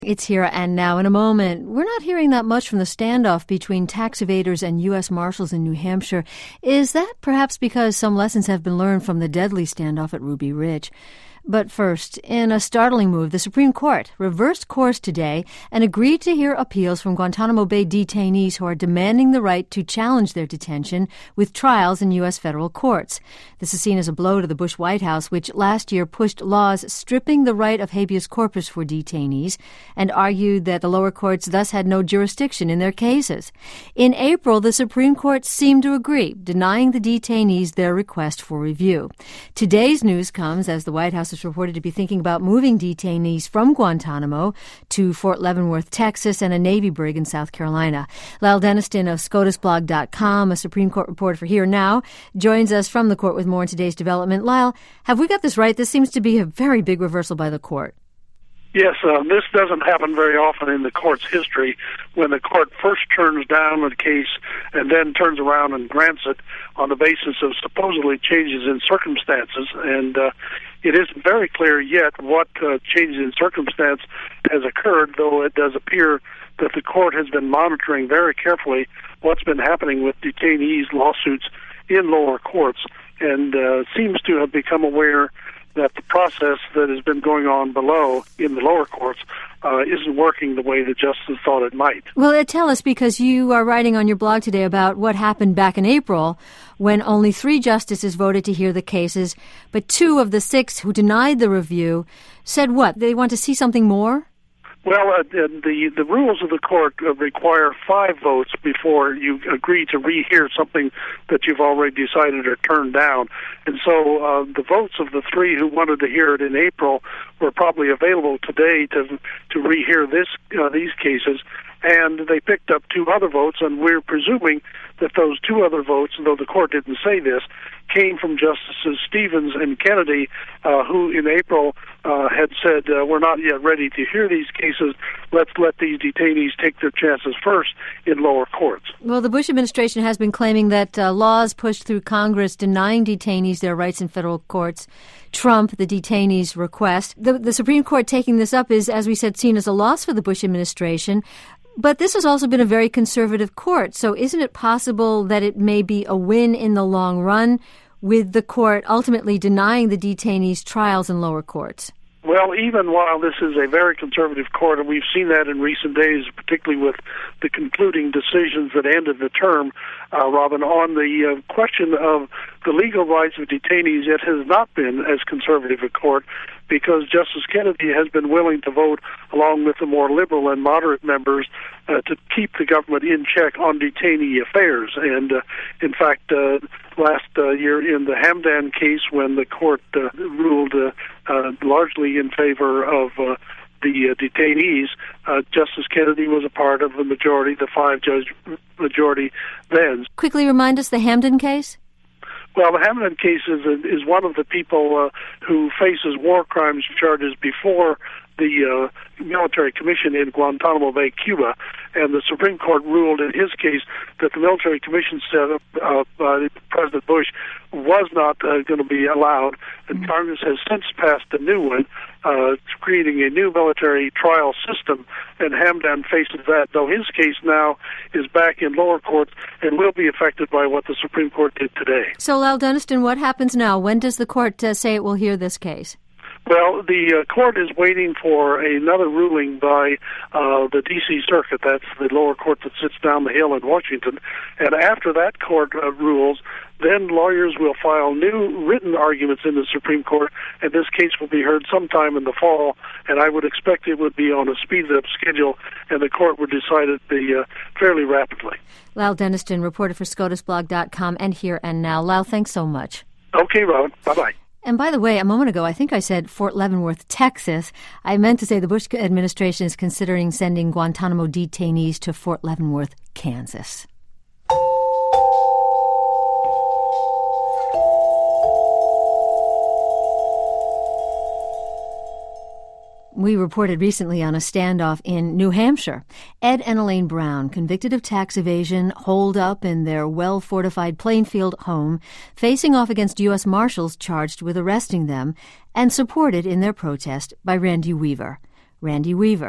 It's here and now. In a moment, we're not hearing that much from the standoff between tax evaders and U.S. Marshals in New Hampshire. Is that perhaps because some lessons have been learned from the deadly standoff at Ruby Ridge? But first, in a startling move, the Supreme Court reversed course today and agreed to hear appeals from Guantanamo Bay detainees who are demanding the right to challenge their detention with trials in U.S. federal courts. This is seen as a blow to the Bush White House, which last year pushed laws stripping the right of habeas corpus for detainees and argued that the lower courts thus had no jurisdiction in their cases. In April, the Supreme Court seemed to agree, denying the detainees their request for review. Today's news comes as the White House is reported to be thinking about moving detainees from Guantanamo to Fort Leavenworth, Texas, and a Navy brig in South Carolina. Lyle Denniston of SCOTUSblog.com, a Supreme Court reporter for Here Now, joins us from the court with more on today's development. Lyle, have we got this right? This seems to be a very big reversal by the court. Yes, this doesn't happen very often in the court's history, when the court first turns down a case and then turns around and grants it on the basis of supposedly changes in circumstances. And it isn't very clear yet what changes in circumstance has occurred, though it does appear that the court has been monitoring very carefully what's been happening with detainees' lawsuits in lower courts, and seems to have become aware that the process that has been going on below in the lower courts isn't working the way the justice thought it might. Well, tell us, because you are writing on your blog today about what happened back in April when only 3 justices voted to hear the cases, but 2 of the 6 who denied the review said what? They want to see something more? Well, the rules of the court require 5 votes before you agree to rehear something that you've already decided or turned down. And so the votes of the 3 who wanted to hear it in April were probably available today to rehear these cases. And they picked up 2 other votes, and we're presuming that those 2 other votes, though the court didn't say this, came from Justices Stevens and Kennedy, who in April had said, we're not yet ready to hear these cases. Let's let these detainees take their chances first in lower courts. Well, the Bush administration has been claiming that laws pushed through Congress denying detainees their rights in federal courts trump the detainees' request. The Supreme Court taking this up is, as we said, seen as a loss for the Bush administration. But this has also been a very conservative court, so isn't it possible that it may be a win in the long run with the court ultimately denying the detainees trials in lower courts? Well, even while this is a very conservative court, and we've seen that in recent days, particularly with the concluding decisions that ended the term, Robin, on the question of the legal rights of detainees, it has not been as conservative a court, because Justice Kennedy has been willing to vote along with the more liberal and moderate members to keep the government in check on detainee affairs. And in fact, last year in the Hamdan case, when the court ruled largely in favor of the detainees, Justice Kennedy was a part of the majority, the 5-judge majority then. Quickly remind us the Hamdan case? Well, the Hamdan case is one of the people who faces war crimes charges before the military commission in Guantanamo Bay, Cuba, and the Supreme Court ruled in his case that the military commission set up by President Bush was not going to be allowed, and Congress has since passed a new one, creating a new military trial system, and Hamdan faces that, though his case now is back in lower courts and will be affected by what the Supreme Court did today. So, Lyle Denniston, what happens now? When does the court say it will hear this case? Well, the court is waiting for another ruling by the D.C. Circuit. That's the lower court that sits down the hill in Washington. And after that court rules, then lawyers will file new written arguments in the Supreme Court, and this case will be heard sometime in the fall. And I would expect it would be on a speed-up schedule, and the court would decide it fairly rapidly. Lyle Denniston, reporter for SCOTUSblog.com and Here and Now. Lyle, thanks so much. Okay, Robin. Bye-bye. And by the way, a moment ago, I think I said Fort Leavenworth, Texas. I meant to say the Bush administration is considering sending Guantanamo detainees to Fort Leavenworth, Kansas. We reported recently on a standoff in New Hampshire. Ed and Elaine Brown, convicted of tax evasion, holed up in their well-fortified Plainfield home, facing off against U.S. Marshals charged with arresting them, and supported in their protest by Randy Weaver. Randy Weaver,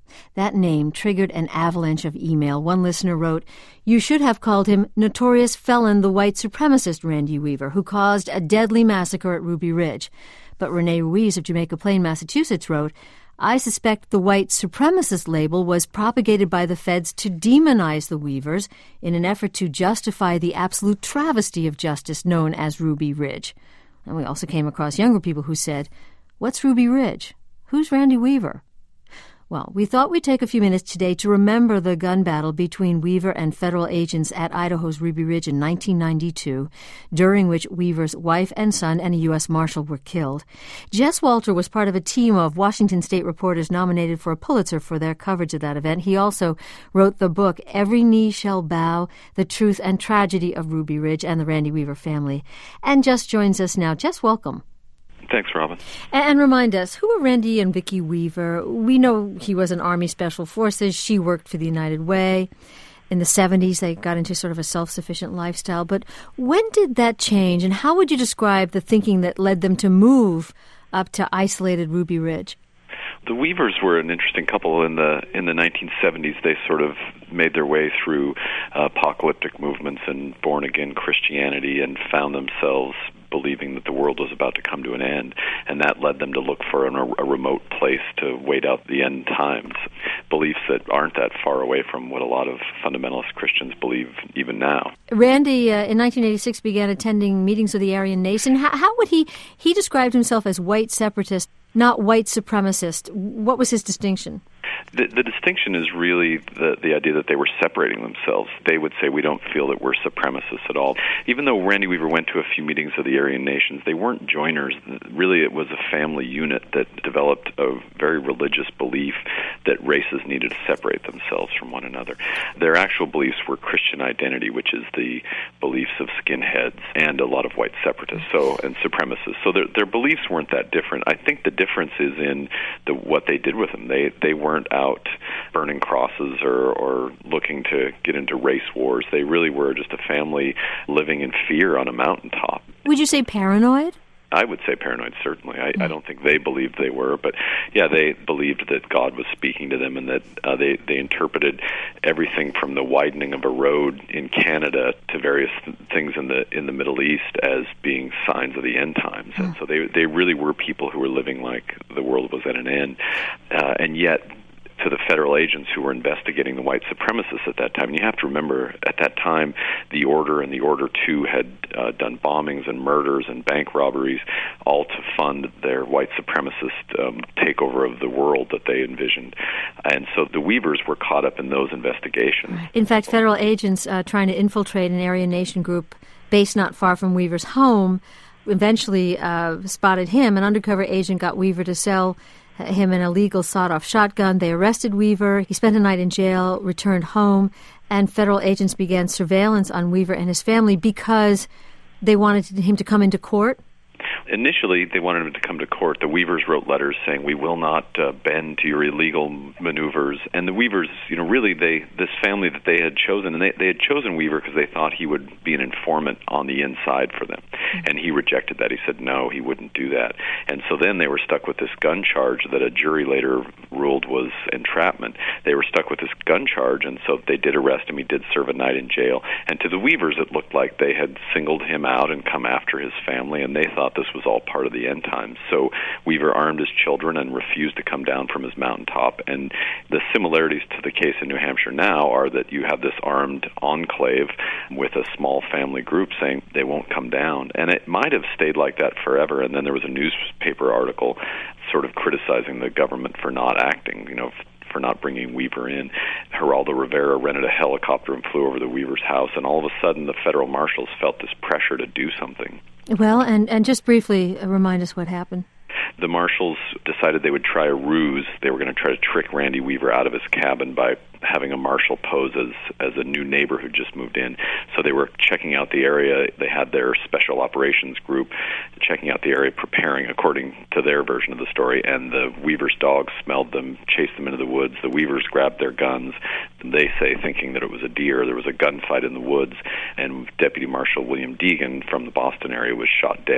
That name triggered an avalanche of email. One listener wrote, "You should have called him notorious felon, the white supremacist Randy Weaver, who caused a deadly massacre at Ruby Ridge." But Renee Ruiz of Jamaica Plain, Massachusetts wrote, "I suspect the white supremacist label was propagated by the feds to demonize the Weavers in an effort to justify the absolute travesty of justice known as Ruby Ridge." And we also came across younger people who said, "What's Ruby Ridge? Who's Randy Weaver?" Well, we thought we'd take a few minutes today to remember the gun battle between Weaver and federal agents at Idaho's Ruby Ridge in 1992, during which Weaver's wife and son and a U.S. Marshal were killed. Jess Walter was part of a team of Washington State reporters nominated for a Pulitzer for their coverage of that event. He also wrote the book, Every Knee Shall Bow, The Truth and Tragedy of Ruby Ridge and the Randy Weaver Family. And Jess joins us now. Jess, welcome. Thanks, Robin. And remind us, who are Randy and Vicki Weaver? We know he was in Army Special Forces. She worked for the United Way. In the 70s, they got into sort of a self-sufficient lifestyle. But when did that change, and how would you describe the thinking that led them to move up to isolated Ruby Ridge? The Weavers were an interesting couple in the 1970s. They sort of made their way through apocalyptic movements and born-again Christianity and found themselves believing that the world was about to come to an end, and that led them to look for a remote place to wait out the end times, beliefs that aren't that far away from what a lot of fundamentalist Christians believe even now. Randy, in 1986, began attending meetings of the Aryan Nation. How would he described himself as white separatist, not white supremacist? What was his distinction? The distinction is really the idea that they were separating themselves. They would say, we don't feel that we're supremacists at all. Even though Randy Weaver went to a few meetings of the Aryan Nations, they weren't joiners. Really, it was a family unit that developed a very religious belief that races needed to separate themselves from one another. Their actual beliefs were Christian identity, which is the beliefs of skinheads and a lot of white separatists and supremacists. So their beliefs weren't that different. I think the difference is in what they did with them. They weren't out burning crosses or looking to get into race wars. They really were just a family living in fear on a mountaintop. Would you say paranoid? I would say paranoid, certainly. I don't think they believed they were, but yeah, they believed that God was speaking to them, and that they interpreted everything from the widening of a road in Canada to various things in the Middle East as being signs of the end times. And so they really were people who were living like the world was at an end, and yet to the federal agents who were investigating the white supremacists at that time. And you have to remember, at that time, the Order and the Order 2 had done bombings and murders and bank robberies, all to fund their white supremacist takeover of the world that they envisioned. And so the Weavers were caught up in those investigations. In fact, federal agents trying to infiltrate an Aryan Nation group based not far from Weaver's home eventually spotted him. An undercover agent got Weaver to sell him an illegal sawed-off shotgun. They arrested Weaver. He spent a night in jail, returned home, and federal agents began surveillance on Weaver and his family because they wanted him to come into court. Initially, they wanted him to come to court. The Weavers wrote letters saying, we will not bend to your illegal maneuvers. And the Weavers, really, this family that they had chosen, and they had chosen Weaver because they thought he would be an informant on the inside for them. And he rejected that. He said, no, he wouldn't do that. And so then they were stuck with this gun charge that a jury later ruled was entrapment. They were stuck with this gun charge, and so they did arrest him. He did serve a night in jail. And to the Weavers, it looked like they had singled him out and come after his family, and they thought this was all part of the end times. So Weaver armed his children and refused to come down from his mountaintop. And the similarities to the case in New Hampshire now are that you have this armed enclave with a small family group saying they won't come down. And it might have stayed like that forever. And then there was a newspaper article sort of criticizing the government for not acting, for not bringing Weaver in. Geraldo Rivera rented a helicopter and flew over the Weaver's house, and all of a sudden the federal marshals felt this pressure to do something. Well, and just briefly remind us what happened. The marshals decided they would try a ruse. They were going to try to trick Randy Weaver out of his cabin by having a marshal pose as a new neighbor who just moved in. So they were checking out the area. They had their special operations group checking out the area, preparing according to their version of the story, and the Weaver's dogs smelled them, chased them into the woods. The Weavers grabbed their guns, they say, thinking that it was a deer. There was a gunfight in the woods, and Deputy Marshal William Deegan from the Boston area was shot dead.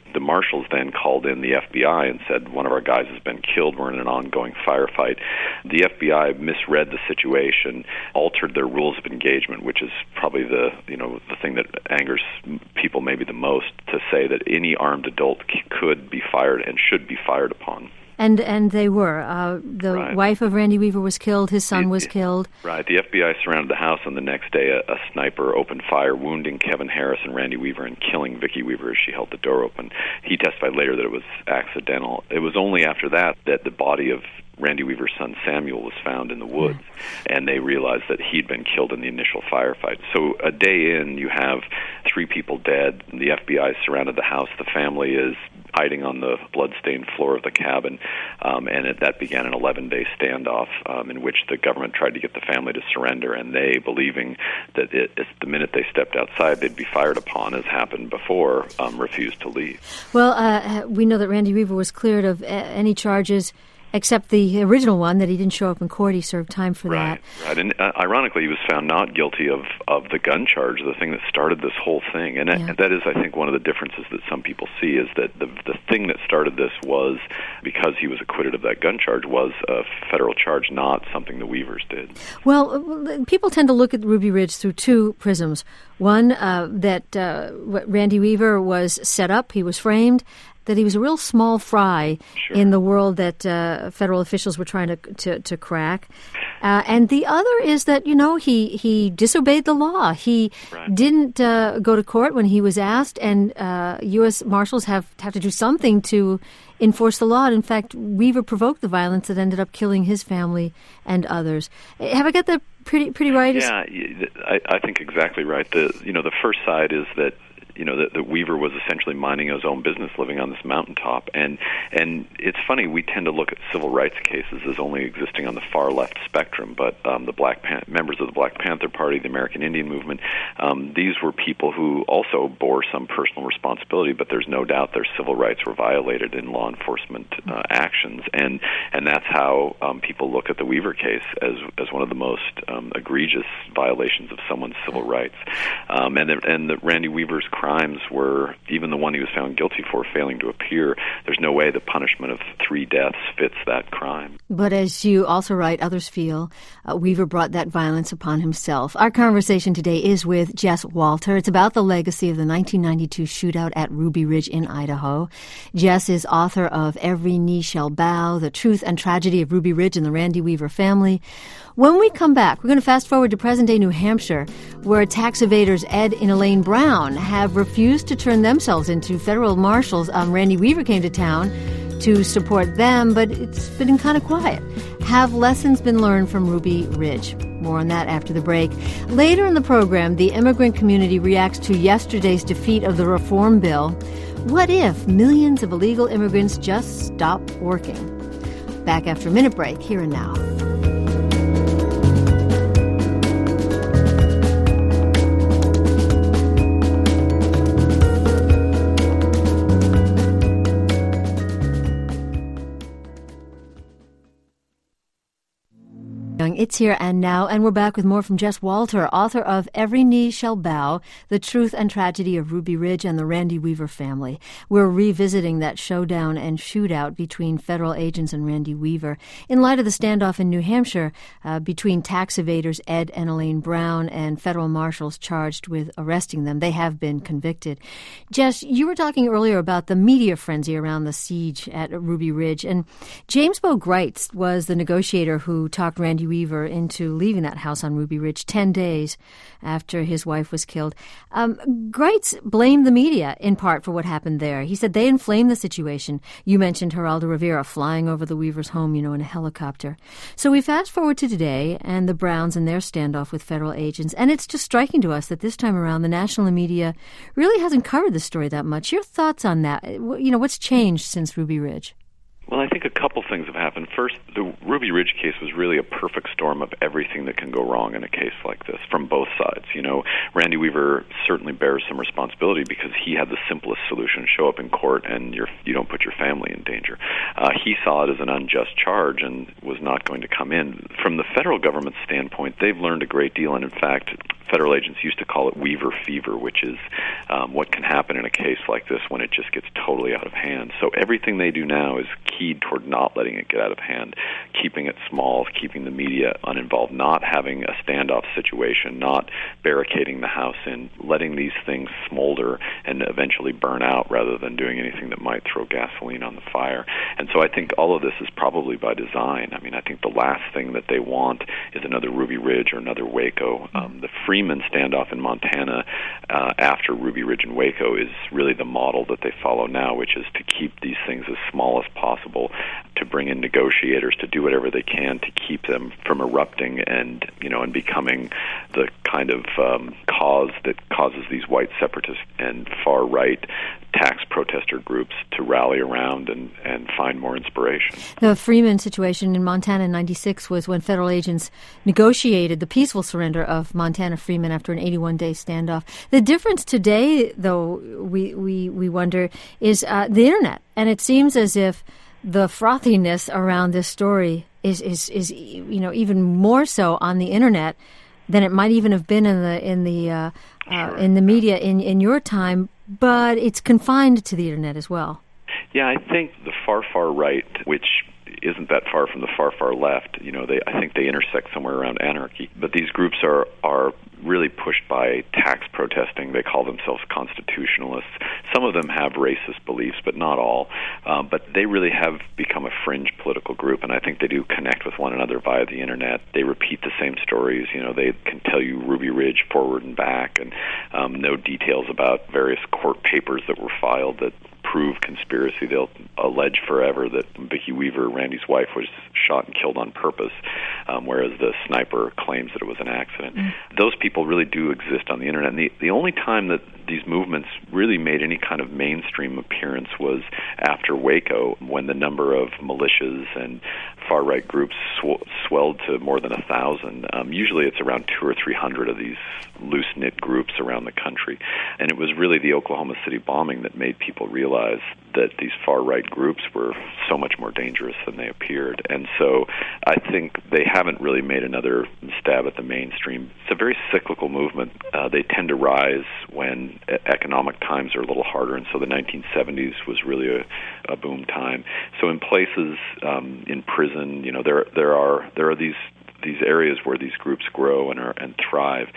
The marshals then called in the FBI and said, one of our guys has been killed, we're in an ongoing firefight. The FBI misread the situation, altered their rules of engagement, which is probably the thing that angers people maybe the most, to say that any armed adult could be fired and should be fired upon. And they were. The Right. wife of Randy Weaver was killed. His son was killed. Right. The FBI surrounded the house, and the next day a sniper opened fire, wounding Kevin Harris and Randy Weaver and killing Vicki Weaver as she held the door open. He testified later that it was accidental. It was only after that the body of Randy Weaver's son Samuel was found in the woods, and they realized that he'd been killed in the initial firefight. So a day in, you have 3 people dead. The FBI surrounded the house. The family is hiding on the blood-stained floor of the cabin, and that began an 11-day standoff in which the government tried to get the family to surrender, and they, believing that the minute they stepped outside they'd be fired upon, as happened before, refused to leave. Well, we know that Randy Weaver was cleared of any charges except the original one, that he didn't show up in court. He served time for that. Right. And ironically, he was found not guilty of the gun charge, the thing that started this whole thing. And that is, I think, one of the differences that some people see, is that the thing that started this was, because he was acquitted of that gun charge, was a federal charge, not something the Weavers did. Well, people tend to look at Ruby Ridge through 2 prisms. One, that Randy Weaver was set up, he was framed, that he was a real small fry in the world that federal officials were trying to crack. And the other is that, he disobeyed the law. He didn't go to court when he was asked, and U.S. Marshals have to do something to enforce the law. And in fact, Weaver provoked the violence that ended up killing his family and others. Have I got that pretty right? Yeah, I think exactly right. The first side is that that Weaver was essentially minding his own business, living on this mountaintop. And it's funny, we tend to look at civil rights cases as only existing on the far left spectrum, but the members of the Black Panther Party, the American Indian Movement, these were people who also bore some personal responsibility, but there's no doubt their civil rights were violated in law enforcement actions. And that's how people look at the Weaver case, as one of the most egregious violations of someone's civil rights. And the Randy Weaver's crimes were, even the one he was found guilty for failing to appear, there's no way the punishment of 3 deaths fits that crime. But as you also write, others feel Weaver brought that violence upon himself. Our conversation today is with Jess Walter. It's about the legacy of the 1992 shootout at Ruby Ridge in Idaho. Jess is author of Every Knee Shall Bow, The Truth and Tragedy of Ruby Ridge and the Randy Weaver Family. When we come back, we're going to fast forward to present-day New Hampshire, where tax evaders Ed and Elaine Brown have refused to turn themselves into federal marshals. Randy Weaver came to town to support them, but it's been kind of quiet. Have lessons been learned from Ruby Ridge? More on that after the break. Later in the program, the immigrant community reacts to yesterday's defeat of the reform bill. What if millions of illegal immigrants just stop working? Back after a minute break, here and now. It's Here and Now, and we're back with more from Jess Walter, author of Every Knee Shall Bow, The Truth and Tragedy of Ruby Ridge and the Randy Weaver Family. We're revisiting that showdown and shootout between federal agents and Randy Weaver in light of the standoff in New Hampshire between tax evaders Ed and Elaine Brown and federal marshals charged with arresting them. They have been convicted. Jess, you were talking earlier about the media frenzy around the siege at Ruby Ridge, and James Bo Greitz was the negotiator who talked Randy Weaver into leaving that house on Ruby Ridge 10 days after his wife was killed. Greitz blamed the media in part for what happened there. He said they inflamed the situation. You mentioned Geraldo Rivera flying over the Weavers' home, in a helicopter. So we fast forward to today and the Browns and their standoff with federal agents, and it's just striking to us that this time around the national media really hasn't covered the story that much. Your thoughts on that? What's changed since Ruby Ridge? Well, I think a couple things have happened. First, the Ruby Ridge case was really a perfect storm of everything that can go wrong in a case like this from both sides. Randy Weaver certainly bears some responsibility because he had the simplest solution: show up in court and you don't put your family in danger. He saw it as an unjust charge and was not going to come in. From the federal government's standpoint, they've learned a great deal, and in fact, federal agents used to call it Weaver fever, which is what can happen in a case like this when it just gets totally out of hand. So everything they do now is keyed toward not letting it get out of hand, keeping it small, keeping the media uninvolved, not having a standoff situation, not barricading the house in, letting these things smolder and eventually burn out rather than doing anything that might throw gasoline on the fire. And so I think all of this is probably by design. I mean, I think the last thing that they want is another Ruby Ridge or another Waco. The Freeman standoff in Montana after Ruby Ridge and Waco is really the model that they follow now, which is to keep these things as small as possible, to bring in negotiators, to do whatever they can to keep them from erupting and becoming the kind of cause that causes these white separatist and far-right tax protester groups to rally around and find more inspiration. The Freeman situation in Montana in 96 was when federal agents negotiated the peaceful surrender of Montana Freeman after an 81-day standoff. The difference today, though, we wonder, is the Internet. And it seems as if the frothiness around this story is even more so on the Internet than it might even have been in the media in your time, but it's confined to the Internet as well. Yeah, I think the far right, which isn't that far from the far left, I think they intersect somewhere around anarchy. But these groups are really pushed by tax protesting. They call themselves constitutionalists. Some of them have racist beliefs, but not all. But they really have become a fringe political group, and I think they do connect with one another via the Internet. They repeat the same stories. They can tell you Ruby Ridge forward and back, and know details about various court papers that were filed that prove conspiracy. They'll allege forever that Vicki Weaver, Randy's wife, was shot and killed on purpose, whereas the sniper claims that it was an accident. Those people really do exist on the Internet. And the only time that these movements really made any kind of mainstream appearance was after Waco, when the number of militias and far-right groups swelled to more than 1,000. Usually it's around 200 or 300 of these loose-knit groups around the country. And it was really the Oklahoma City bombing that made people realize that these far-right groups were so much more dangerous than they appeared. And so I think they haven't really made another stab at the mainstream. It's a very cyclical movement. They tend to rise when economic times are a little harder, and so the 1970s was really a boom time. So in places, in prison, there are these areas where these groups grow and thrive,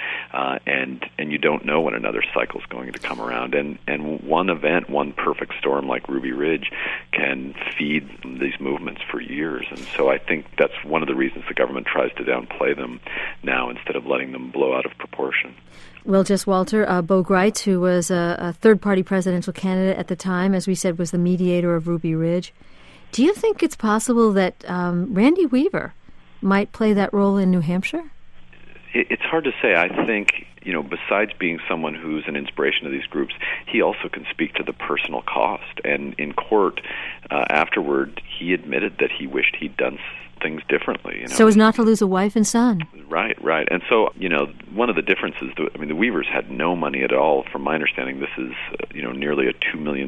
and you don't know when another cycle is going to come around. And one perfect storm like Ruby Ridge can feed these movements for years. And so I think that's one of the reasons the government tries to downplay them now instead of letting them blow out of proportion. Well, Jess Walter, Bo Gritz, who was a third-party presidential candidate at the time, as we said, was the mediator of Ruby Ridge. Do you think it's possible that Randy Weaver might play that role in New Hampshire? It's hard to say. I think, besides being someone who's an inspiration to these groups, he also can speak to the personal cost. And in court, afterward, he admitted that he wished he'd done things differently. So as not to lose a wife and son. Right. And so, one of the differences, the Weavers had no money at all. From my understanding, this is, nearly a $2 million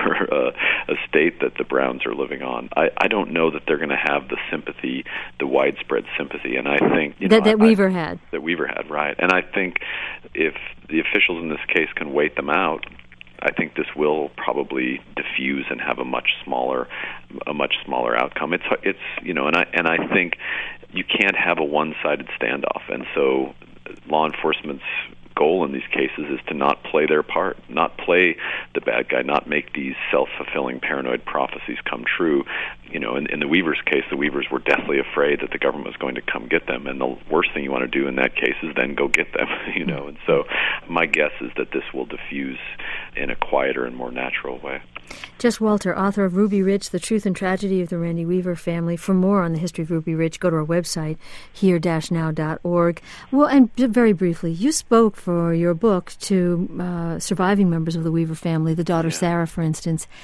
estate that the Browns are living on. I don't know that they're going to have the sympathy, the widespread sympathy, and I think... That Weaver had. That Weaver had, right. And I think if the officials in this case can wait them out, I think this will probably diffuse and have a much smaller outcome. It's and I think you can't have a one-sided standoff, and so law enforcement's goal in these cases is to not play their part, not play the bad guy, not make these self-fulfilling paranoid prophecies come true. In the Weavers' case, the Weavers were deathly afraid that the government was going to come get them, and the worst thing you want to do in that case is then go get them, And so my guess is that this will diffuse in a quieter and more natural way. Jess Walter, author of Ruby Ridge, The Truth and Tragedy of the Randy Weaver Family. For more on the history of Ruby Ridge, go to our website, here-now.org. Well, and very briefly, you spoke for your book to surviving members of the Weaver family, the daughter Sarah, for instance.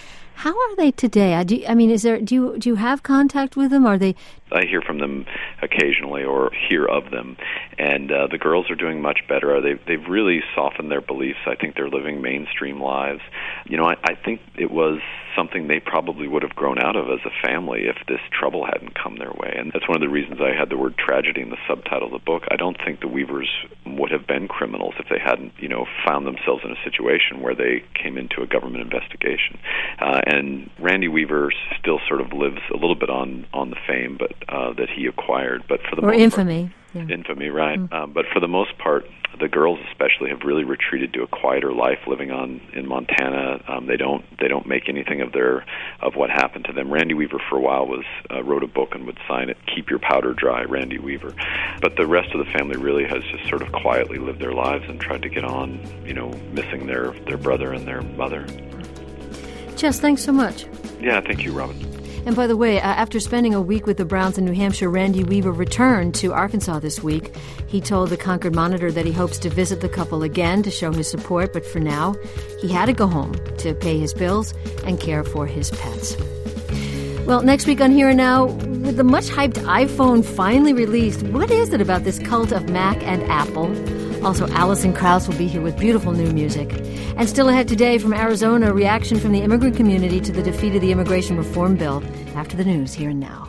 How are they today? Do you have contact with them? Are they? I hear from them occasionally, or hear of them, and the girls are doing much better. They've really softened their beliefs. I think they're living mainstream lives. I think it was something they probably would have grown out of as a family if this trouble hadn't come their way. And that's one of the reasons I had the word tragedy in the subtitle of the book. I don't think the Weavers would have been criminals if they hadn't, found themselves in a situation where they came into a government investigation. And Randy Weaver still sort of lives a little bit on the fame, but that he acquired. But for the most infamy. Part, infamy, right? But for the most part, the girls especially have really retreated to a quieter life, living in Montana. They don't make anything of what happened to them. Randy Weaver for a while wrote a book and would sign it, "Keep Your Powder Dry, Randy Weaver." But the rest of the family really has just sort of quietly lived their lives and tried to get on, missing their brother and their mother. Jess, thanks so much. Yeah, thank you, Robin. And by the way, after spending a week with the Browns in New Hampshire, Randy Weaver returned to Arkansas this week. He told the Concord Monitor that he hopes to visit the couple again to show his support, but for now, he had to go home to pay his bills and care for his pets. Well, next week on Here and Now, with the much-hyped iPhone finally released, what is it about this cult of Mac and Apple? Also, Alison Krauss will be here with beautiful new music. And still ahead today from Arizona, a reaction from the immigrant community to the defeat of the immigration reform bill. After the news, Here and Now.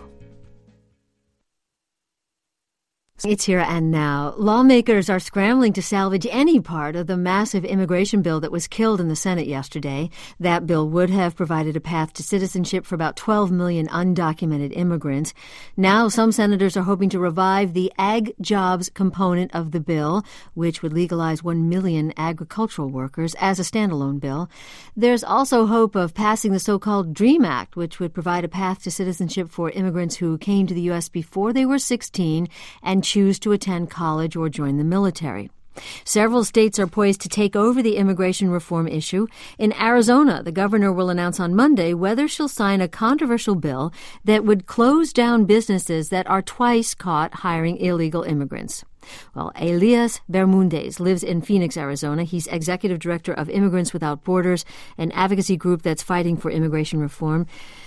It's Here and Now. Lawmakers are scrambling to salvage any part of the massive immigration bill that was killed in the Senate yesterday. That bill would have provided a path to citizenship for about 12 million undocumented immigrants. Now some senators are hoping to revive the ag jobs component of the bill, which would legalize 1 million agricultural workers as a standalone bill. There's also hope of passing the so-called DREAM Act, which would provide a path to citizenship for immigrants who came to the U.S. before they were 16 and choose to attend college or join the military. Several states are poised to take over the immigration reform issue. In Arizona, the governor will announce on Monday whether she'll sign a controversial bill that would close down businesses that are twice caught hiring illegal immigrants. Well, Elias Bermúdez lives in Phoenix, Arizona. He's executive director of Immigrants Without Borders, an advocacy group that's fighting for immigration reform.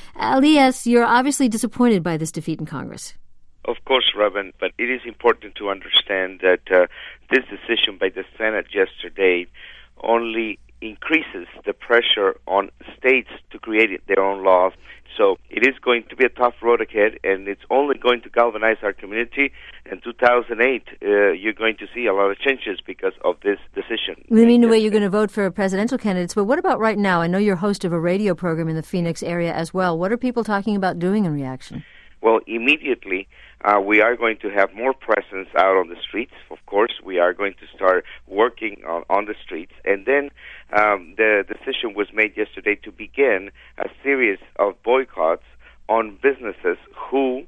Elias, you're obviously disappointed by this defeat in Congress. Of course, Robin, but it is important to understand that this decision by the Senate yesterday only increases the pressure on states to create their own laws. So it is going to be a tough road ahead, and it's only going to galvanize our community. In 2008, you're going to see a lot of changes because of this decision. I mean, the way you're going to vote for presidential candidates, but what about right now? I know you're host of a radio program in the Phoenix area as well. What are people talking about doing in reaction? Well, immediately, we are going to have more presence out on the streets. Of course, we are going to start working on the streets. And then the decision was made yesterday to begin a series of boycotts on businesses who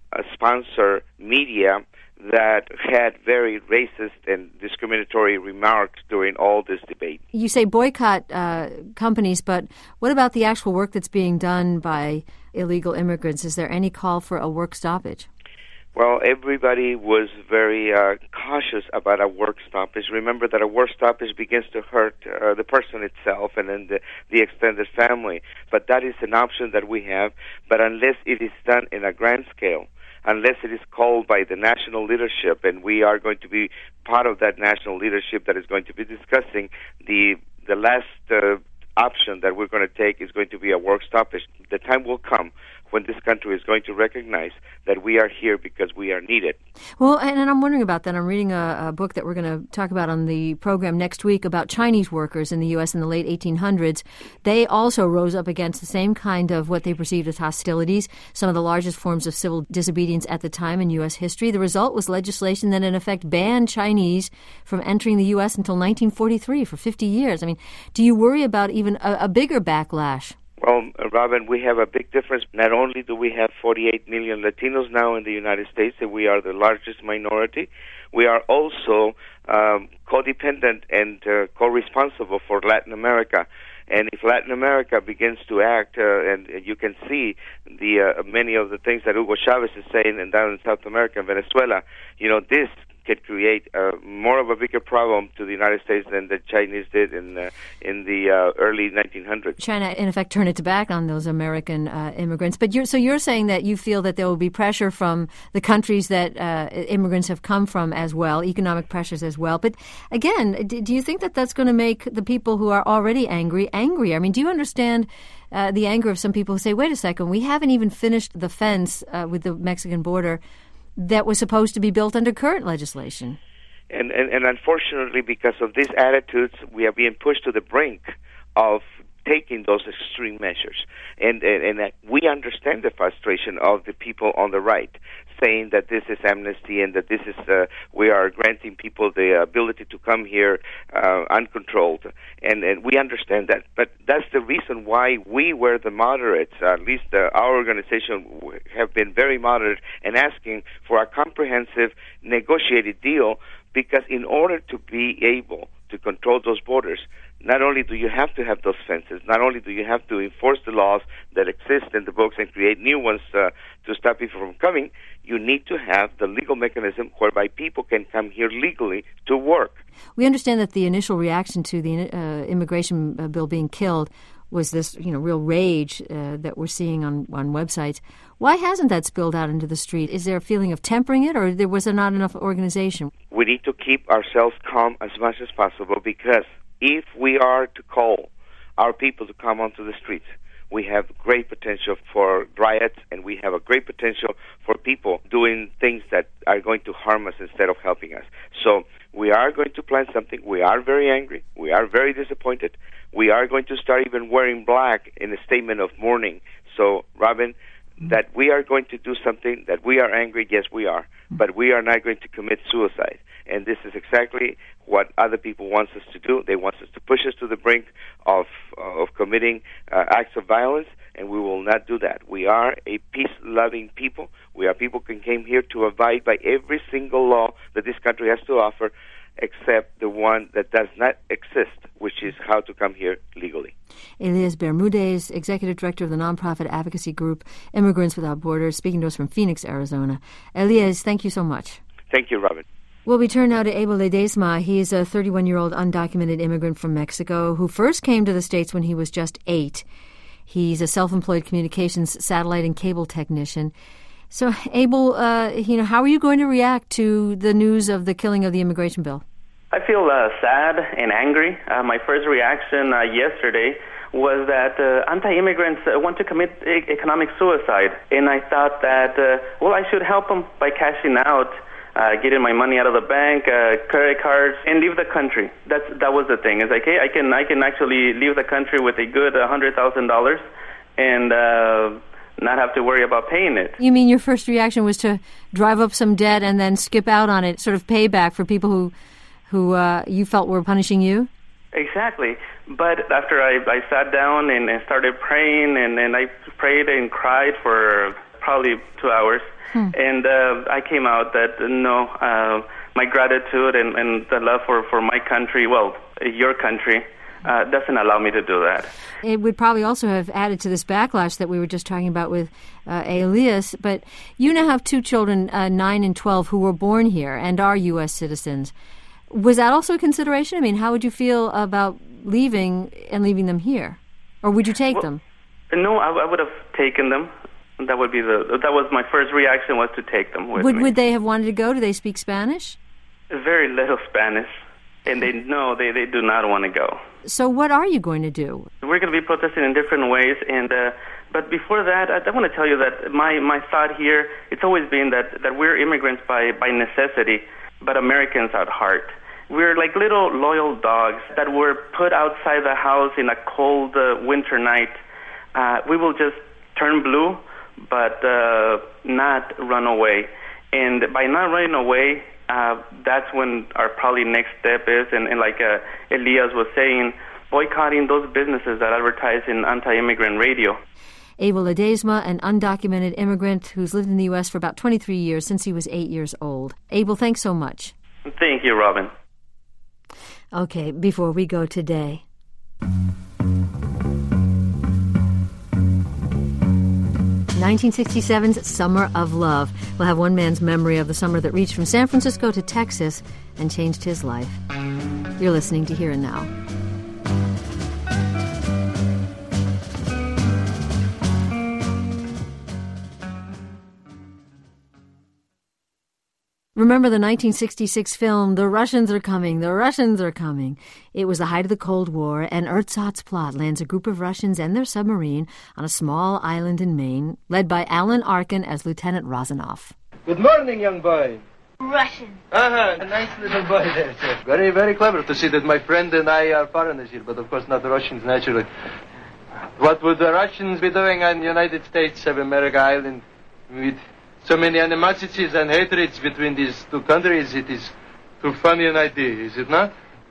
sponsor media that had very racist and discriminatory remarks during all this debate. You say boycott companies, but what about the actual work that's being done by illegal immigrants? Is there any call for a work stoppage? Well, everybody was very cautious about a work stoppage. Remember that a work stoppage begins to hurt the person itself and then the extended family. But that is an option that we have. But unless it is done in a grand scale, unless it is called by the national leadership, and we are going to be part of that national leadership that is going to be discussing the last option that we're going to take is going to be a work stoppage. The time will come when this country is going to recognize that we are here because we are needed. Well, and I'm wondering about that. I'm reading a book that we're going to talk about on the program next week about Chinese workers in the U.S. in the late 1800s. They also rose up against the same kind of what they perceived as hostilities, some of the largest forms of civil disobedience at the time in U.S. history. The result was legislation that, in effect, banned Chinese from entering the U.S. until 1943 for 50 years. I mean, do you worry about even a bigger backlash? Well, Robin, we have a big difference. Not only do we have 48 million Latinos now in the United States, and we are the largest minority, we are also codependent and co-responsible for Latin America. And if Latin America begins to act, and you can see the many of the things that Hugo Chavez is saying and down in South America and Venezuela, this can create more of a bigger problem to the United States than the Chinese did in the early 1900s. China, in effect, turned its back on those American immigrants. But you're saying that you feel that there will be pressure from the countries that immigrants have come from as well, economic pressures as well. But again, do you think that that's going to make the people who are already angry angrier? I mean, do you understand the anger of some people who say, wait a second, we haven't even finished the fence with the Mexican border that was supposed to be built under current legislation? And unfortunately, because of these attitudes, we are being pushed to the brink of taking those extreme measures. And we understand the frustration of the people on the right, saying that this is amnesty and that this is we are granting people the ability to come here uncontrolled. And we understand that. But that's the reason why we were the moderates, at least our organization have been very moderate and asking for a comprehensive negotiated deal, because in order to be able to control those borders, not only do you have to have those fences, not only do you have to enforce the laws that exist in the books and create new ones to stop people from coming, you need to have the legal mechanism whereby people can come here legally to work. We understand that the initial reaction to the immigration bill being killed was this, real rage that we're seeing on websites. Why hasn't that spilled out into the street? Is there a feeling of tempering it, or was there not enough organization? We need to keep ourselves calm as much as possible, because if we are to call our people to come onto the streets, we have great potential for riots, and we have a great potential for people doing things that are going to harm us instead of helping us. So we are going to plan something. We are very angry. We are very disappointed. We are going to start even wearing black in a statement of mourning. So, Robin, that we are going to do something, that we are angry, yes, we are, but we are not going to commit suicide. And this is exactly what other people want us to do. They want us to push us to the brink of committing acts of violence, and we will not do that. We are a peace-loving people. We are people who came here to abide by every single law that this country has to offer, except the one that does not exist, which is how to come here legally. Elias Bermudez, Executive Director of the nonprofit advocacy group Immigrants Without Borders, speaking to us from Phoenix, Arizona. Elias, thank you so much. Thank you, Robin. Well, we turn now to Abel Ledesma. He is a 31-year-old undocumented immigrant from Mexico who first came to the States when he was just 8. He's a self-employed communications satellite and cable technician. So, Abel, how are you going to react to the news of the killing of the immigration bill? I feel sad and angry. My first reaction yesterday was that anti-immigrants want to commit economic suicide. And I thought that, I should help them by cashing out, getting my money out of the bank, credit cards, and leave the country. That was the thing. It's like, hey, I can actually leave the country with a good $100,000 and not have to worry about paying it. You mean your first reaction was to drive up some debt and then skip out on it, sort of payback for people who you felt were punishing you? Exactly. But after I sat down and started praying, and I prayed and cried for probably 2 hours, and I came out that, my gratitude and the love for my country, your country, doesn't allow me to do that. It would probably also have added to this backlash that we were just talking about with Elias, but you now have 2 children, 9 and 12, who were born here and are U.S. citizens. Was that also a consideration? I mean, how would you feel about leaving them here? Or would you take them? No, I would have taken them. That was my first reaction, was to take them with me. Would they have wanted to go? Do they speak Spanish? Very little Spanish. And they do not want to go. So what are you going to do? We're going to be protesting in different ways. But before that, I want to tell you that my thought here, it's always been that we're immigrants by necessity, but Americans at heart. We're like little loyal dogs that were put outside the house in a cold winter night. We will just turn blue, but not run away. And by not running away, that's when our probably next step is, and like Elias was saying, boycotting those businesses that advertise in anti-immigrant radio. Abel Ledesma, an undocumented immigrant who's lived in the U.S. for about 23 years, since he was 8 years old. Abel, thanks so much. Thank you, Robin. Okay, before we go today. 1967's Summer of Love. We'll have one man's memory of the summer that reached from San Francisco to Texas and changed his life. You're listening to Here and Now. Remember the 1966 film, The Russians Are Coming, The Russians Are Coming. It was the height of the Cold War, and Ersatz plot lands a group of Russians and their submarine on a small island in Maine, led by Alan Arkin as Lieutenant Rozanov. Good morning, young boy. Russian. A nice little boy there, sir. Very, very clever to see that my friend and I are foreigners here, but of course not the Russians, naturally. What would the Russians be doing on the United States of America Island with so many animosities and hatreds between these two countries? It is too funny an idea, is it not?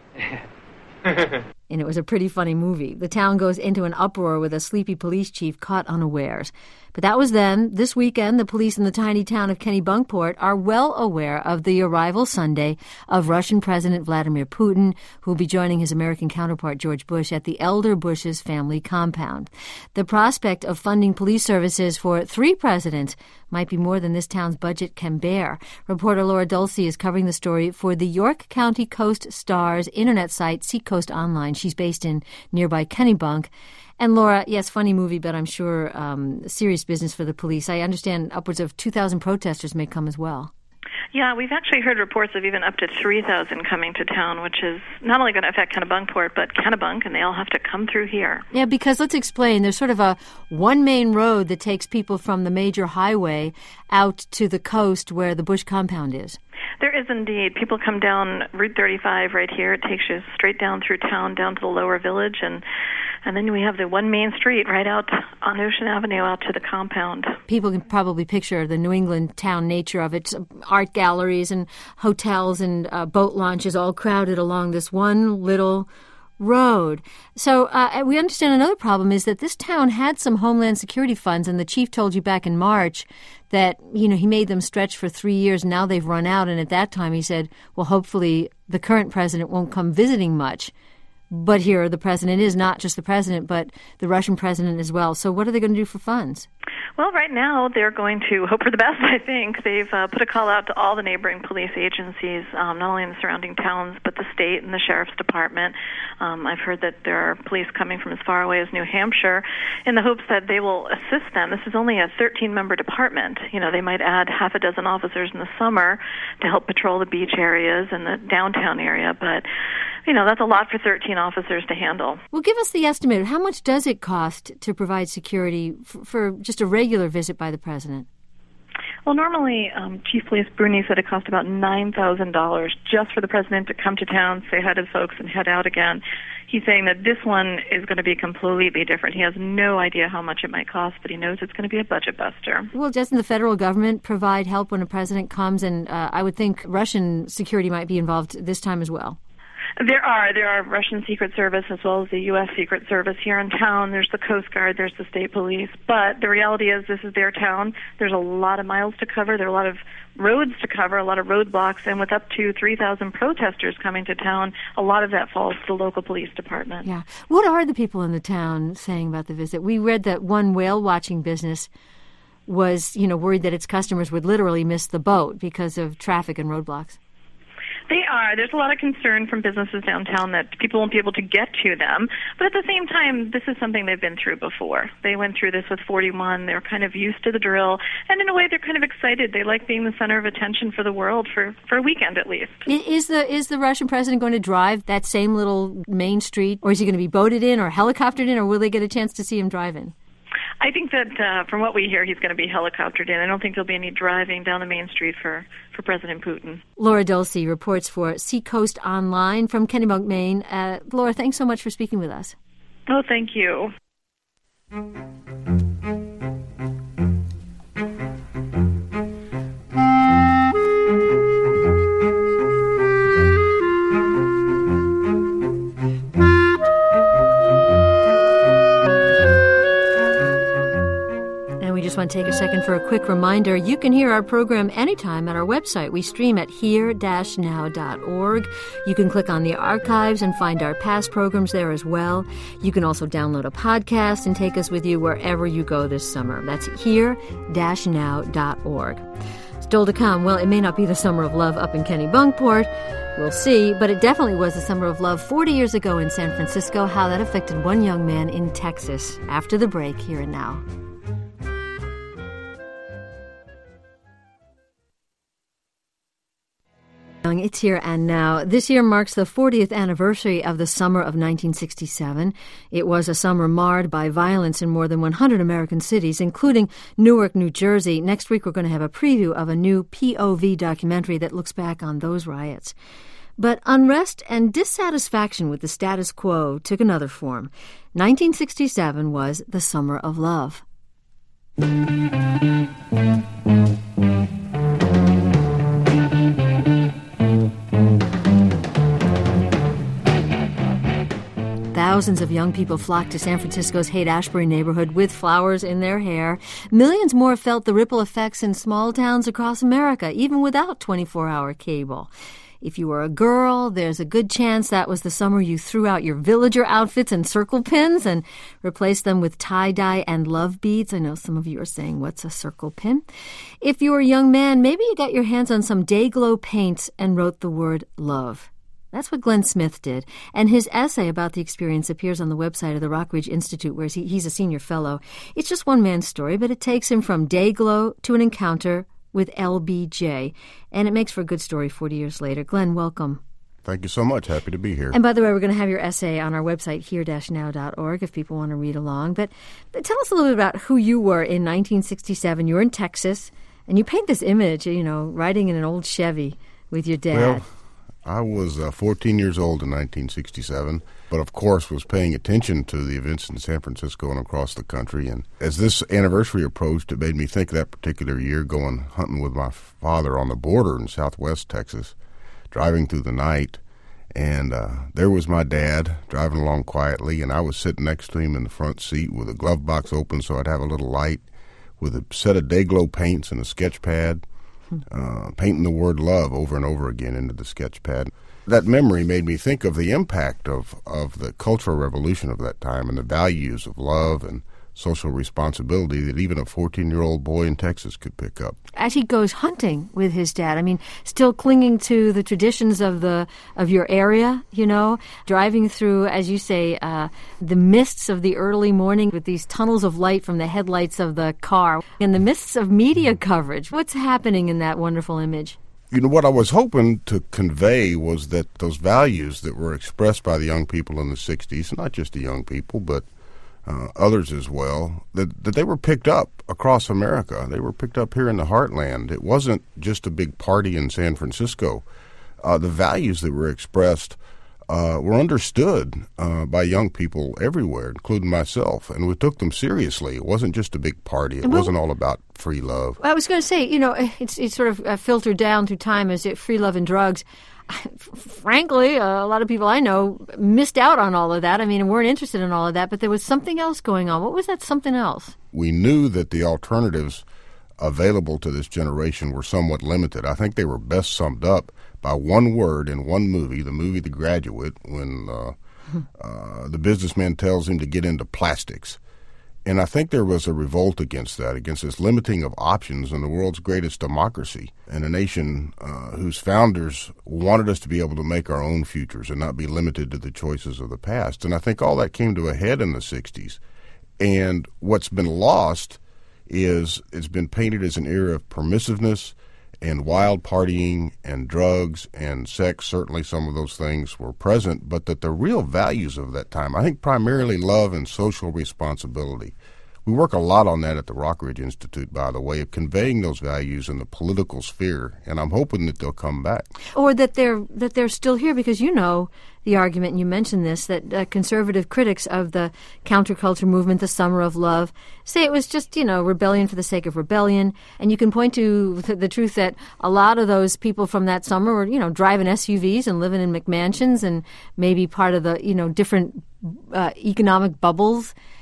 And it was a pretty funny movie. The town goes into an uproar with a sleepy police chief caught unawares. But that was then. This weekend, the police in the tiny town of Kennebunkport are well aware of the arrival Sunday of Russian President Vladimir Putin, who will be joining his American counterpart George Bush at the elder Bush's family compound. The prospect of funding police services for 3 presidents might be more than this town's budget can bear. Reporter Laura Dulce is covering the story for the York County Coast Star's internet site, Seacoast Online. She's based in nearby Kennebunk. And Laura, yes, funny movie, but I'm sure serious business for the police. I understand upwards of 2,000 protesters may come as well. Yeah, we've actually heard reports of even up to 3,000 coming to town, which is not only going to affect Kennebunkport, but Kennebunk, and they all have to come through here. Yeah, because let's explain. There's sort of a one main road that takes people from the major highway out to the coast where the Bush compound is. There is indeed. People come down Route 35 right here. It takes you straight down through town, down to the lower village, and then we have the one main street right out on Ocean Avenue out to the compound. People can probably picture the New England town nature of it. Art galleries and hotels and boat launches all crowded along this one little road. So we understand another problem is that this town had some Homeland Security funds, and the chief told you back in March that, he made them stretch for 3 years. Now they've run out. And at that time he said, well, hopefully the current president won't come visiting much. But here the president is not just the president, but the Russian president as well. So what are they going to do for funds? Well, right now they're going to hope for the best, I think. They've put a call out to all the neighboring police agencies, not only in the surrounding towns, but the state and the sheriff's department. I've heard that there are police coming from as far away as New Hampshire in the hopes that they will assist them. This is only a 13-member department. They might add half a dozen officers in the summer to help patrol the beach areas and the downtown area, but that's a lot for 13 officers to handle. Well, give us the estimate. How much does it cost to provide security for just a regular visit by the president? Well, normally, Chief Police Bruni said it cost about $9,000 just for the president to come to town, say hi to folks, and head out again. He's saying that this one is going to be completely different. He has no idea how much it might cost, but he knows it's going to be a budget buster. Well, doesn't the federal government provide help when a president comes? And I would think Russian security might be involved this time as well. There are Russian Secret Service as well as the U.S. Secret Service here in town. There's the Coast Guard, there's the state police. But the reality is this is their town. There's a lot of miles to cover. There are a lot of roads to cover, a lot of roadblocks. And with up to 3,000 protesters coming to town, a lot of that falls to the local police department. Yeah. What are the people in the town saying about the visit? We read that one whale-watching business was, worried that its customers would literally miss the boat because of traffic and roadblocks. They are. There's a lot of concern from businesses downtown that people won't be able to get to them. But at the same time, this is something they've been through before. They went through this with 41. They're kind of used to the drill. And in a way, they're kind of excited. They like being the center of attention for the world for a weekend at least. Is the Russian president going to drive that same little main street? Or is he going to be boated in or helicoptered in? Or will they get a chance to see him drive in? I think that from what we hear, he's going to be helicoptered in. I don't think there'll be any driving down the main street for President Putin. Laura Dulce reports for Seacoast Online from Kennebunk, Maine. Laura, thanks so much for speaking with us. Oh, thank you. want to take a second for a quick reminder. You can hear our program anytime at our website. We stream at here-now.org. You can click on the archives and find our past programs there as well. You can also download a podcast and take us with you wherever you go this summer. That's here-now.org. Still to come, well, it may not be the summer of love up in Kennebunkport. We'll see, but it definitely was the summer of love 40 years ago in San Francisco, how that affected one young man in Texas. After the break, Here and Now. It's Here and Now. This year marks the 40th anniversary of the summer of 1967. It was a summer marred by violence in more than 100 American cities, including Newark, New Jersey. Next week, we're going to have a preview of a new POV documentary that looks back on those riots. But unrest and dissatisfaction with the status quo took another form. 1967 was the summer of love. Thousands of young people flocked to San Francisco's Haight-Ashbury neighborhood with flowers in their hair. Millions more felt the ripple effects in small towns across America, even without 24-hour cable. If you were a girl, there's a good chance that was the summer you threw out your villager outfits and circle pins and replaced them with tie-dye and love beads. I know some of you are saying, what's a circle pin? If you were a young man, maybe you got your hands on some Day-Glo paints and wrote the word love. That's what Glenn Smith did, and his essay about the experience appears on the website of the Rockridge Institute, where he's a senior fellow. It's just one man's story, but it takes him from Day-Glo to an encounter with LBJ, and it makes for a good story 40 years later. Glenn, welcome. Thank you so much. Happy to be here. And by the way, we're going to have your essay on our website, here-now.org, if people want to read along. But tell us a little bit about who you were in 1967. You were in Texas, and you paint this image, riding in an old Chevy with your dad. Well, I was 14 years old in 1967, but of course was paying attention to the events in San Francisco and across the country. And as this anniversary approached, it made me think of that particular year going hunting with my father on the border in southwest Texas, driving through the night. And there was my dad driving along quietly, and I was sitting next to him in the front seat with a glove box open so I'd have a little light, with a set of Day-Glo paints and a sketch pad. Painting the word love over and over again into the sketch pad. That memory made me think of the impact of the Cultural Revolution of that time and the values of love and social responsibility that even a 14-year-old boy in Texas could pick up. As he goes hunting with his dad, still clinging to the traditions of your area, driving through, as you say, the mists of the early morning with these tunnels of light from the headlights of the car, in the mists of media coverage. What's happening in that wonderful image? What I was hoping to convey was that those values that were expressed by the young people in the 60s, not just the young people, but others as well, that they were picked up across America. They were picked up here in the heartland. It wasn't just a big party in San Francisco. The values that were expressed were understood by young people everywhere, including myself, and we took them seriously. It wasn't just a big party. It wasn't all about free love. I was going to say, it's sort of filtered down through time as free love and drugs. Frankly, a lot of people I know missed out on all of that. Weren't interested in all of that, but there was something else going on. What was that something else? We knew that the alternatives available to this generation were somewhat limited. I think they were best summed up by one word in one movie, the movie The Graduate, when the businessman tells him to get into plastics. And I think there was a revolt against that, against this limiting of options in the world's greatest democracy, and a nation whose founders wanted us to be able to make our own futures and not be limited to the choices of the past. And I think all that came to a head in the 60s. And what's been lost is it's been painted as an era of permissiveness and wild partying and drugs and sex. Certainly some of those things were present, but that the real values of that time, I think primarily love and social responsibility. We work a lot on that at the Rockridge Institute, by the way, of conveying those values in the political sphere, and I'm hoping that they'll come back. Or that they're still here, because the argument, and you mentioned this, that conservative critics of the counterculture movement, the Summer of Love, say it was just, rebellion for the sake of rebellion. And you can point to the truth that a lot of those people from that summer were, driving SUVs and living in McMansions and maybe part of the, different economic bubbles.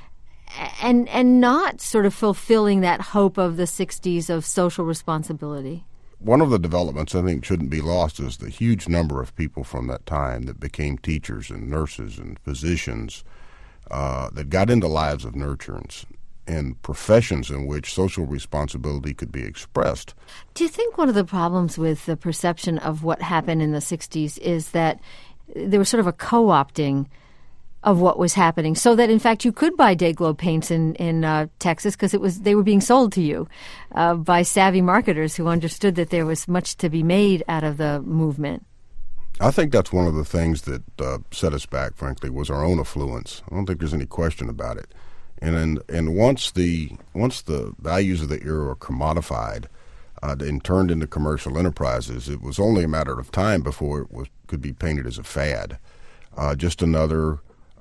and not sort of fulfilling that hope of the 60s of social responsibility. One of the developments I think shouldn't be lost is the huge number of people from that time that became teachers and nurses and physicians that got into lives of nurturance and professions in which social responsibility could be expressed. Do you think one of the problems with the perception of what happened in the 60s is that there was sort of a co-opting of what was happening, so that in fact you could buy Day-Glo paints in Texas because they were being sold to you by savvy marketers who understood that there was much to be made out of the movement? I think that's one of the things that set us back, frankly, was our own affluence. I don't think there's any question about it. And once the values of the era were commodified and turned into commercial enterprises, it was only a matter of time before it could be painted as a fad, just another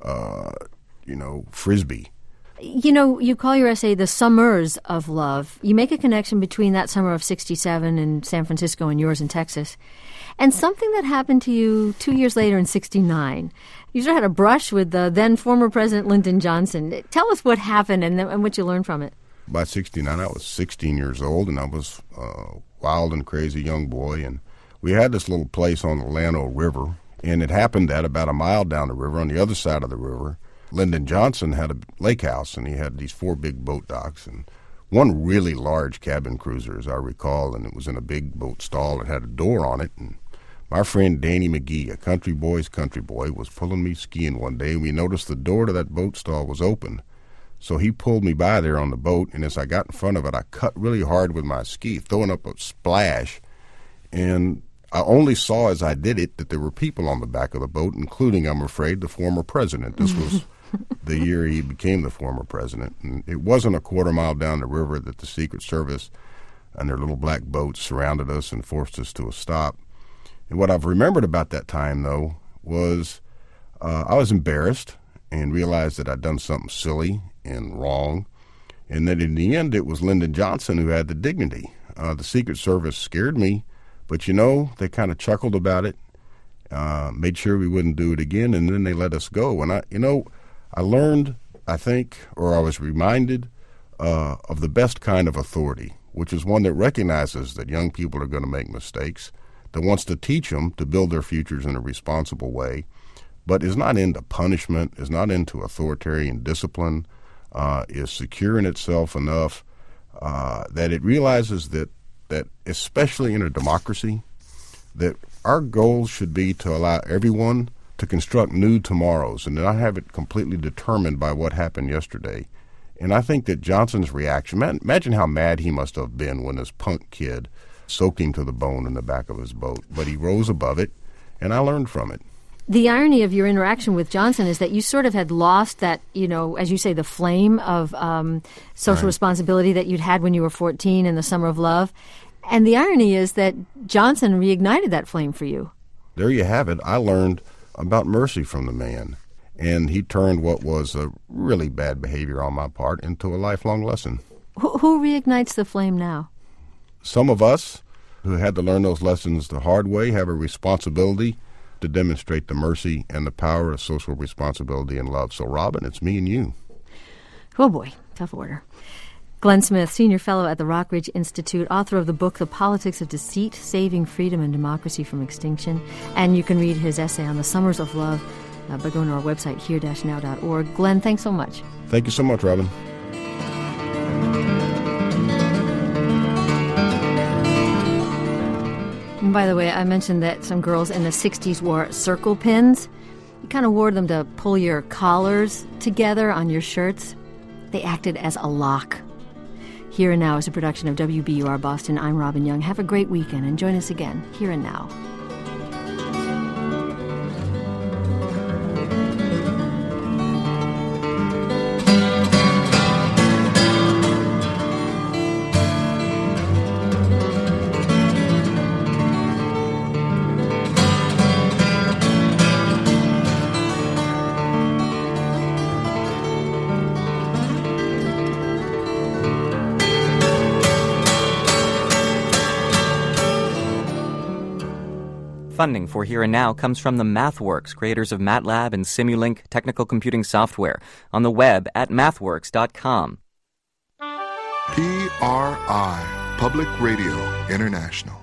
Frisbee. You know, you call your essay The Summers of Love. You make a connection between that summer of 67 in San Francisco and yours in Texas, and something that happened to you 2 years later in 69. You sort of had a brush with the then former President Lyndon Johnson. Tell us what happened and what you learned from it. By 69, I was 16 years old, and I was a wild and crazy young boy, and we had this little place on the Llano River. And it happened that about a mile down the river, on the other side of the river, Lyndon Johnson had a lake house, and he had these 4 big boat docks and one really large cabin cruiser, as I recall, and it was in a big boat stall. It had a door on it, and my friend Danny McGee, a country boy's country boy, was pulling me skiing one day, and we noticed the door to that boat stall was open. So he pulled me by there on the boat, and as I got in front of it, I cut really hard with my ski, throwing up a splash, and I only saw as I did it that there were people on the back of the boat, including, I'm afraid, the former president. This was the year he became the former president. And it wasn't a quarter mile down the river that the Secret Service and their little black boats surrounded us and forced us to a stop. And what I've remembered about that time, though, was I was embarrassed and realized that I'd done something silly and wrong, and that in the end it was Lyndon Johnson who had the dignity. The Secret Service scared me, but, they kind of chuckled about it, made sure we wouldn't do it again, and then they let us go. And, I learned, I think, or I was reminded of the best kind of authority, which is one that recognizes that young people are going to make mistakes, that wants to teach them to build their futures in a responsible way, but is not into punishment, is not into authoritarian discipline, is secure in itself enough that it realizes that especially in a democracy, that our goal should be to allow everyone to construct new tomorrows and not have it completely determined by what happened yesterday. And I think that Johnson's reaction, imagine how mad he must have been when this punk kid soaked him to the bone in the back of his boat. But he rose above it, and I learned from it. The irony of your interaction with Johnson is that you sort of had lost that, as you say, the flame of social responsibility that you'd had when you were 14 in the Summer of Love. And the irony is that Johnson reignited that flame for you. There you have it. I learned about mercy from the man, and he turned what was a really bad behavior on my part into a lifelong lesson. Who reignites the flame now? Some of us who had to learn those lessons the hard way have a responsibility to demonstrate the mercy and the power of social responsibility and love. So, Robin, it's me and you. Oh, boy. Tough order. Glenn Smith, Senior Fellow at the Rockridge Institute, author of the book The Politics of Deceit, Saving Freedom and Democracy from Extinction. And you can read his essay on the Summers of Love by going to our website, here-now.org. Glenn, thanks so much. Thank you so much, Robin. And by the way, I mentioned that some girls in the 60s wore circle pins. You kind of wore them to pull your collars together on your shirts. They acted as a lock. Here and Now is a production of WBUR Boston. I'm Robin Young. Have a great weekend and join us again, Here and Now. Funding for Here and Now comes from the MathWorks, creators of MATLAB and Simulink technical computing software, on the web at mathworks.com. PRI, Public Radio International.